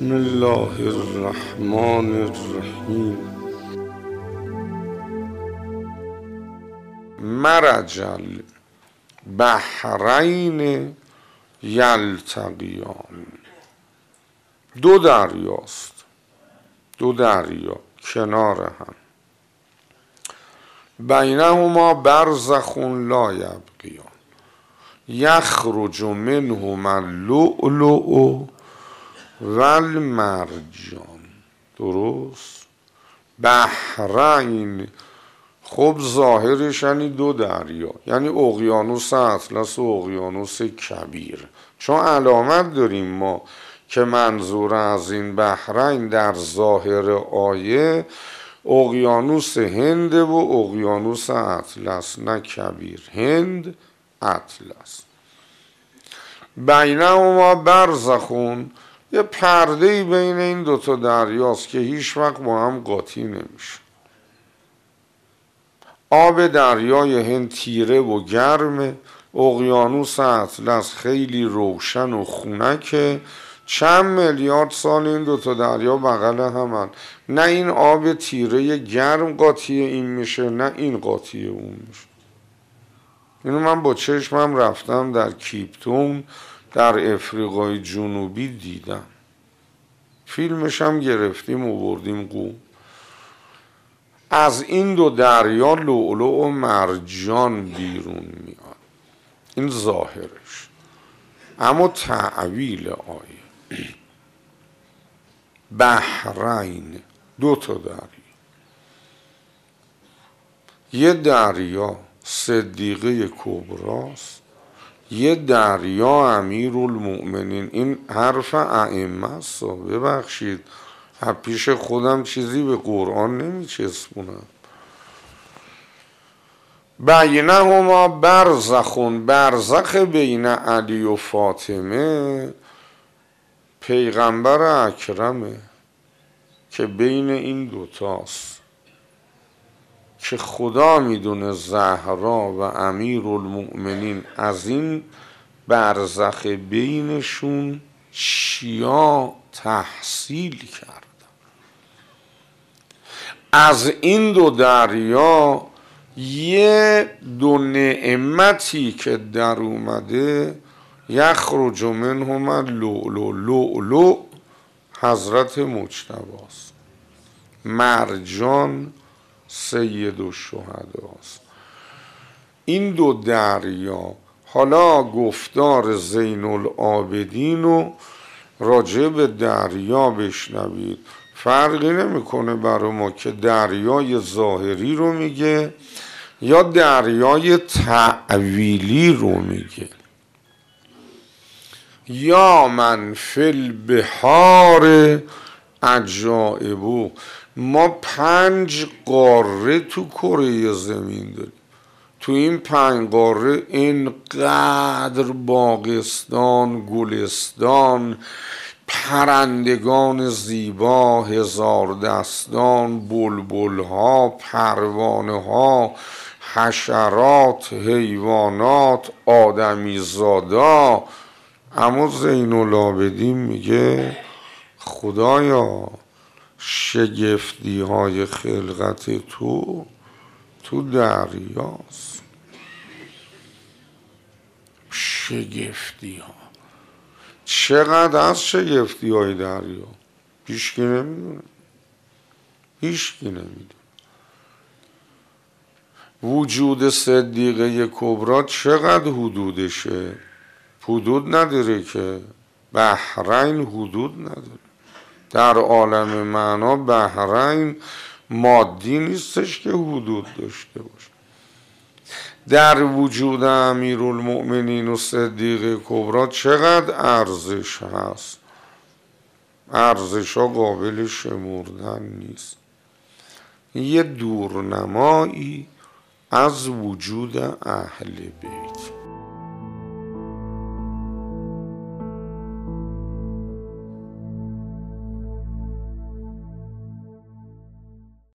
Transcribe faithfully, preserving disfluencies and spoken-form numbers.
بسم الله الرحمن الرحیم. مرج البحرین یلتقیان. دو دریاست، دو دریا کنار هم، بینهما برزخ لا یبغیان، یخرج منهما اللؤلؤ والمرجان. درست؟ بحرین خب ظاهرش یعنی دو دریا، یعنی اقیانوس اطلس و اقیانوس کبیر، چون علامت داریم ما که منظور از این بحرین در ظاهر آیه اقیانوس هند و اقیانوس اطلس، نه کبیر، هند اطلس. بینهما برزخون، یه پرده بین این دوتا دریاست که هیچ وقت با هم قاطی نمیشه. آب دریای هند تیره و گرمه، اقیانوس اطلس خیلی روشن و خنکه. چند میلیارد سال این دوتا دریا بغل همن، نه این آب تیره گرم قاطی این میشه، نه این قاطی اون میشه. اینو من با چشمم رفتم در کیپتون در افریقای جنوبی دیدم، فیلمش هم گرفتیم و بردیم قوم. از این دو دریا لؤلؤ و مرجان بیرون میاد، این ظاهرش. اما تعویل آیه بحرین، دو تا دریا، یه دریا صدیقه کبراست، یه دریا امیرالمؤمنین. این حرف ائمه است، ببخشید پیش خودم چیزی به قرآن نمیچسبونم. بینهما برزخون، برزخ بین علی و فاطمه پیغمبر اکرمه که بین این دوتاست، که خدا میدونه زهرا و امیرالمؤمنین از این برزخ بینشون چیا تحصیل کردن. از این دو دریا یه دو نعمتی که در اومده، یخرج منهما اللؤلؤ، لؤلؤ حضرت مجتباست، مرجان سید الشهداست. این دو دریا، حالا گفتار زین العابدین رو راجع به دریا بشنوید، فرقی نمیکنه برای ما که دریای ظاهری رو میگه یا دریای تعویلی رو میگه. یا من فی البحار عجائب. ما پنج قاره تو کره زمین داریم، تو این پنج قاره اینقدر باغستان، گلستان، پرندگان زیبا، هزار دستان، بلبلها، پروانه ها، حشرات، حیوانات، آدمی زادا. اما زین العابدین میگه خدایا شگفتی های خلقت تو تو دریاست. شگفتی ها چقدر از شگفتی های دریا هیچکی نمیدونه، هیچکی نمیدونه. وجود صدیقه کبرا چقدر حدودشه؟ حدود نداره که، بحرین حدود نداره. در عالم معنا بحرین مادی نیستش که حدود داشته باشه. در وجود امیرالمؤمنین و صدیقه کبرا چقدر ارزش هست؟ ارزش ها قابل شمردن نیست. یه دورنمایی از وجود اهل بیت.